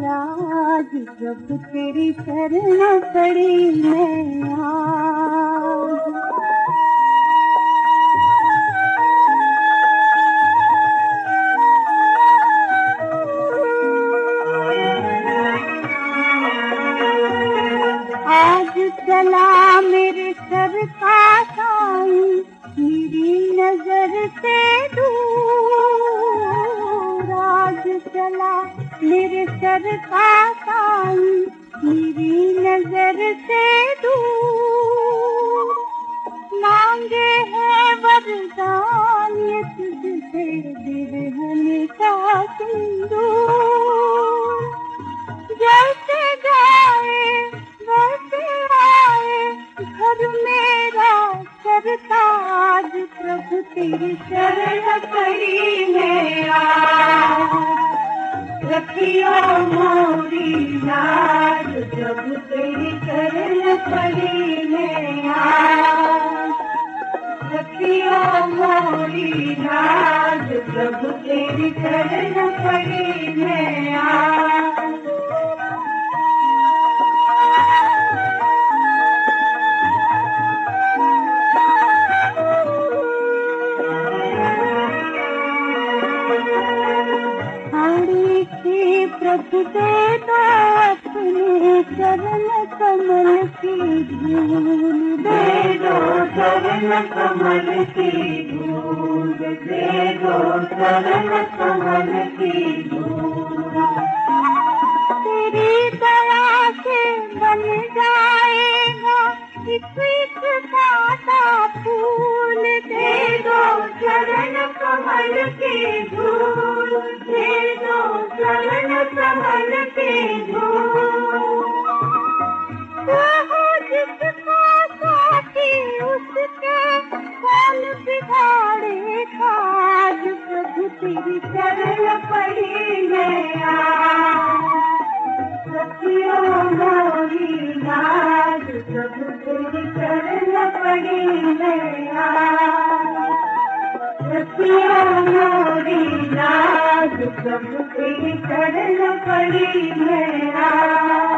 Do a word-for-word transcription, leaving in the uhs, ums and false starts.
लाज जब तेरी शरण पड़ी मैं आज। आज चला मेरे सर का साईं मेरी नजर से दूर, आज चला मेरे सर का साईं मेरी नजर से दूर। मांगे है वरदान ये तुझसे बिरहने का सिंदूर, जैसे गाए वैसे आए घर मेरा सरताज, प्रभु तेरी शरण पड़ी मैं आज। रखियो मोरी लाज जब तेरी शरण पड़ी मैं आज। रखियो मोरी लाज जब तेरी शरण पड़ी मैं आज। प्रभु दे दो अपने चरण कमल की धूल, दे दो चरण कमल की धूल, दे दो चरण कमल की धूल। तेरी दया से बन जाएगा एक एक कांटा फूल, दे दो चरण कमल की धूल, दे दो चरण कमल की धूल। जिसका साथी उसके कौन बिगाड़े काज, प्रभु तेरी शरण पड़ी मैं आज। रखियो मोरी लाज जब तेरी शरण पड़ी मैं आज। रखियो मोरी लाज जब तेरी शरण पड़ी मैं आज।